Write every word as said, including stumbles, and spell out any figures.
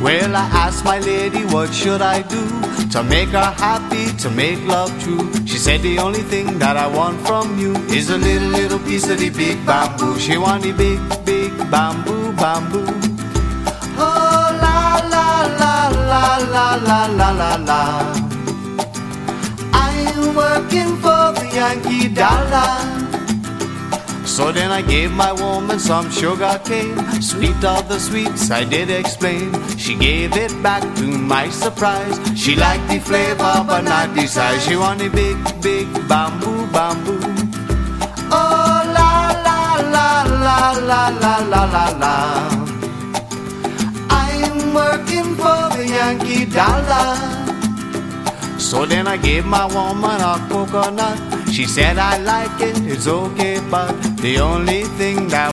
Well, I asked my lady, what should I do to make her happy, to make love true? She said, the only thing that I want from you is a little, little piece of the big bamboo. She want the big, big bamboo, bamboo. Oh, la, la, la, la, la, la, la, la, la. I'm working for the Yankee dollar. So then I gave my woman some sugar cane, sweet of the sweets, I did explain. She gave it back to my surprise. She liked the flavor but not the size. She wanted big, big bamboo, bamboo. Oh, la, la, la, la, la, la, la, la, la. I'm working for the Yankee dollar. So then I gave my woman a coconut. She said, I like it, it's okay, but the only thing that